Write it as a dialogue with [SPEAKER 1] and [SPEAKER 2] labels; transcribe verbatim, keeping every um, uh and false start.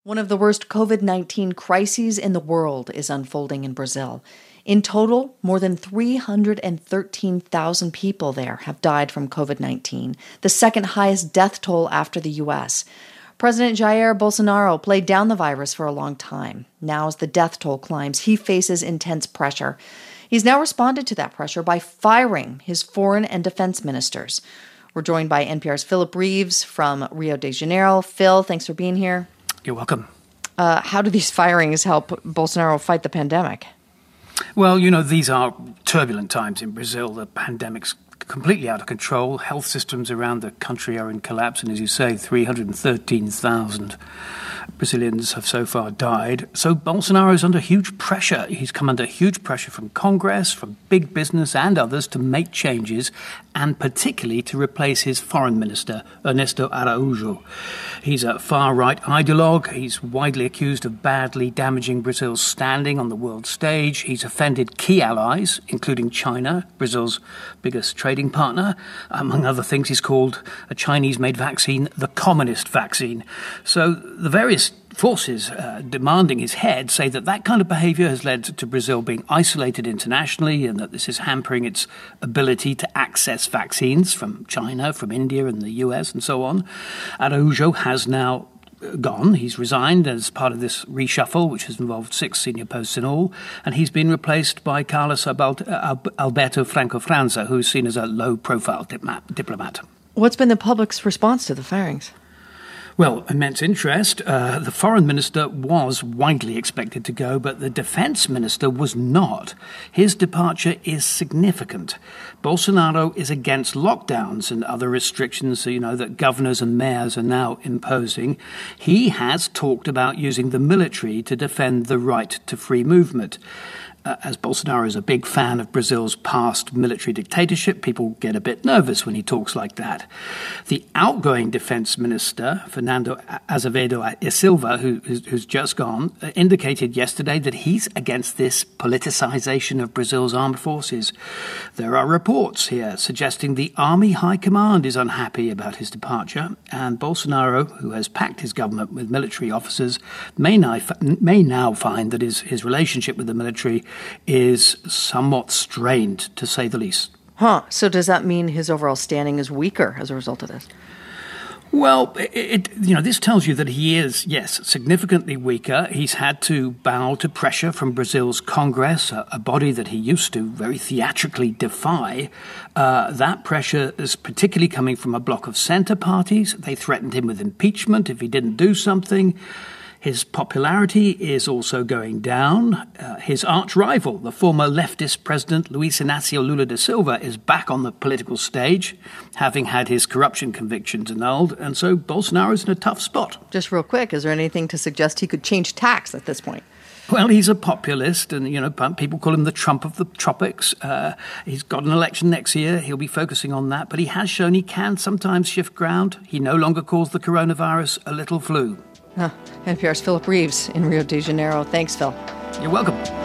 [SPEAKER 1] One of the worst COVID nineteen crises in the world is unfolding in Brazil. In total, more than three hundred thirteen thousand people there have died from COVID nineteen, the second highest death toll after the U S. President Jair Bolsonaro played down the virus for a long time. Now, as the death toll climbs, he faces intense pressure. He's now responded to that pressure by firing his foreign and defense ministers. We're joined by N P R's Philip Reeves from Rio de Janeiro. Phil, thanks for being here.
[SPEAKER 2] You're welcome.
[SPEAKER 1] Uh, how do these firings help Bolsonaro fight the pandemic?
[SPEAKER 2] Well, you know, these are turbulent times in Brazil. The pandemic's completely out of control. Health systems around the country are in collapse. And as you say, three hundred thirteen thousand Brazilians have so far died. So Bolsonaro is under huge pressure. He's come under huge pressure from Congress, from big business and others to make changes, and particularly to replace his foreign minister, Ernesto Araújo. He's a far-right ideologue. He's widely accused of badly damaging Brazil's standing on the world stage. He's offended key allies, including China, Brazil's biggest trading partner. Among other things, he's called a Chinese-made vaccine the communist vaccine. So the various forces uh, demanding his head say that that kind of behavior has led to Brazil being isolated internationally, and that this is hampering its ability to access vaccines from China, from India and the U S and so on. Araújo has now gone. He's resigned as part of this reshuffle, which has involved six senior posts in all, and he's been replaced by Carlos Alberto Franco França, who's seen as a low-profile diplomat.
[SPEAKER 1] What's been the public's response to the firings?
[SPEAKER 2] Well, immense interest. Uh, the foreign minister was widely expected to go, but the defense minister was not. His departure is significant. Bolsonaro is against lockdowns and other restrictions, you know, that governors and mayors are now imposing. He has talked about using the military to defend the right to free movement. Uh, as Bolsonaro is a big fan of Brazil's past military dictatorship, people get a bit nervous when he talks like that. The outgoing defense minister, Fernando Azevedo e Silva, who, who's, who's just gone, uh, indicated yesterday that he's against this politicization of Brazil's armed forces. There are reports here suggesting the army high command is unhappy about his departure, and Bolsonaro, who has packed his government with military officers, may now, may now find that his, his relationship with the military is somewhat strained, to say the least.
[SPEAKER 1] Huh. So does that mean his overall standing is weaker as a result of this?
[SPEAKER 2] Well, it, it, you know, this tells you that he is, yes, significantly weaker. He's had to bow to pressure from Brazil's Congress, a, a body that he used to very theatrically defy. Uh, that pressure is particularly coming from a block of centre parties. They threatened him with impeachment if he didn't do something. His popularity is also going down. Uh, his arch-rival, the former leftist president Luiz Inácio Lula da Silva, is back on the political stage, having had his corruption convictions annulled, and so Bolsonaro's in a tough spot.
[SPEAKER 1] Just real quick, is there anything to suggest he could change tacks at this point?
[SPEAKER 2] Well, he's a populist, and, you know, people call him the Trump of the tropics. Uh, he's got an election next year. He'll be focusing on that, but he has shown he can sometimes shift ground. He no longer calls the coronavirus a little flu.
[SPEAKER 1] Huh. N P R's Philip Reeves in Rio de Janeiro. Thanks, Phil.
[SPEAKER 2] You're welcome.